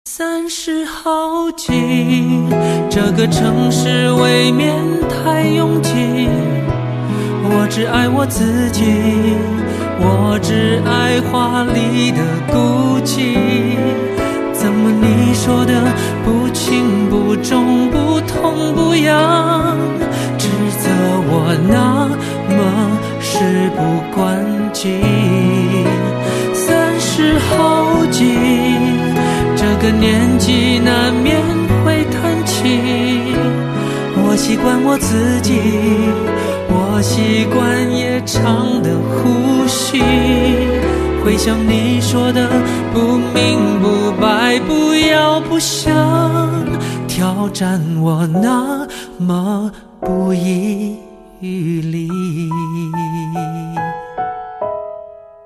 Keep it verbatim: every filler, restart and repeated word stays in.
三十好几，这个城市未免太拥挤。我只爱我自己，我只爱华丽的孤寂。怎么你说的不轻不重不痛不痒，指责我那么事不关己。三十好几，这个年纪难免会叹气。我习惯我自己，我习惯夜长的呼吸。回想你说的不明不白，不要不想挑战我那么不遗余力。